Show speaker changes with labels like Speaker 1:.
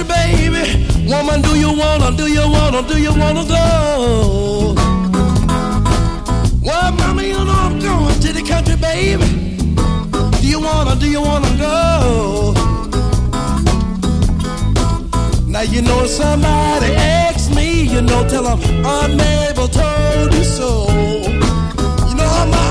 Speaker 1: country, baby. Woman, do you wanna go? Well, mama, you know I'm going to the country, baby. Do you wanna go? Now you know somebody asked me, tell them Aunt Mabel told you so. You know my